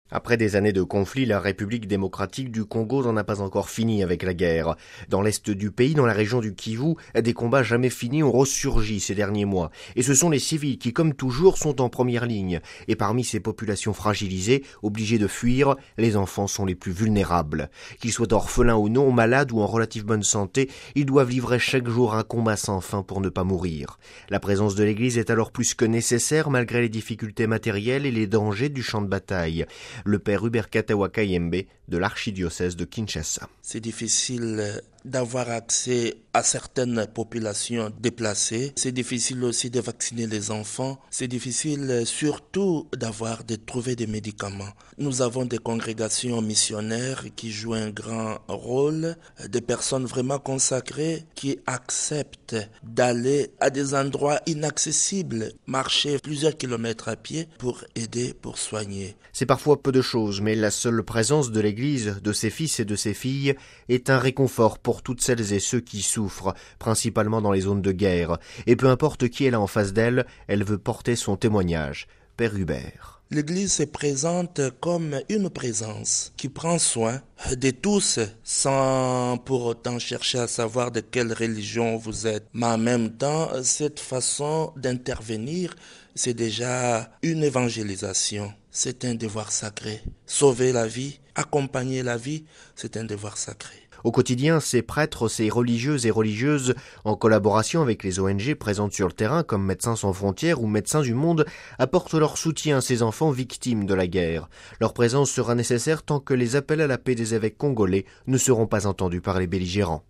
Après des années de conflit, la République démocratique du Congo n'en a pas encore fini avec la guerre. Dans l'est du pays, dans la région du Kivu, des combats jamais finis ont ressurgi ces derniers mois. Et ce sont les civils qui, comme toujours, sont en première ligne. Et parmi ces populations fragilisées, obligées de fuir, les enfants sont les plus vulnérables. Qu'ils soient orphelins ou non, malades ou en relative bonne santé, ils doivent livrer chaque jour un combat sans fin pour ne pas mourir. La présence de l'Église est alors plus que nécessaire malgré les difficultés matérielles et les dangers du champ de bataille. Le père Hubert Katawa Kayembe de l'archidiocèse de Kinshasa. C'est difficile d'avoir accès à certaines populations déplacées. C'est difficile aussi de vacciner les enfants. C'est difficile surtout de trouver des médicaments. Nous avons des congrégations missionnaires qui jouent un grand rôle, des personnes vraiment consacrées qui acceptent d'aller à des endroits inaccessibles, marcher plusieurs kilomètres à pied pour aider, pour soigner. C'est parfois peu de choses, mais la seule présence de l'Église, de ses fils et de ses filles, est un réconfort pour toutes celles et ceux qui souffrent, principalement dans les zones de guerre. Et peu importe qui est là en face d'elle, elle veut porter son témoignage. Père Hubert. L'Église se présente comme une présence qui prend soin de tous sans pour autant chercher à savoir de quelle religion vous êtes. Mais en même temps, cette façon d'intervenir, c'est déjà une évangélisation. C'est un devoir sacré. Sauver la vie, accompagner la vie, c'est un devoir sacré. Au quotidien, ces prêtres, ces religieuses et religieuses, en collaboration avec les ONG présentes sur le terrain comme Médecins sans frontières ou Médecins du monde, apportent leur soutien à ces enfants victimes de la guerre. Leur présence sera nécessaire tant que les appels à la paix des évêques congolais ne seront pas entendus par les belligérants.